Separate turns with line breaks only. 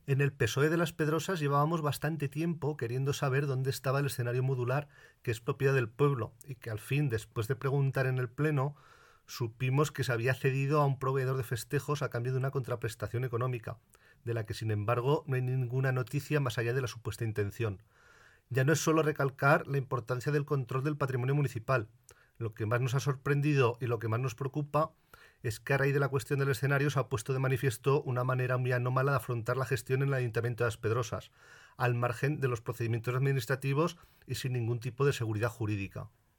En el PSOE de Las Pedrosas llevábamos bastante tiempo queriendo saber dónde estaba el escenario modular que es propiedad del pueblo y que al fin, después de preguntar en el Pleno, supimos que se había cedido a un proveedor de festejos a cambio de una contraprestación económica, de la que sin embargo no hay ninguna noticia más allá de la supuesta intención. Ya no es solo recalcar la importancia del control del patrimonio municipal. Lo que más nos ha sorprendido y lo que más nos preocupa es que a raíz de la cuestión del escenario se ha puesto de manifiesto una manera muy anómala de afrontar la gestión en el Ayuntamiento de Las Pedrosas, al margen de los procedimientos administrativos y sin ningún tipo de seguridad jurídica.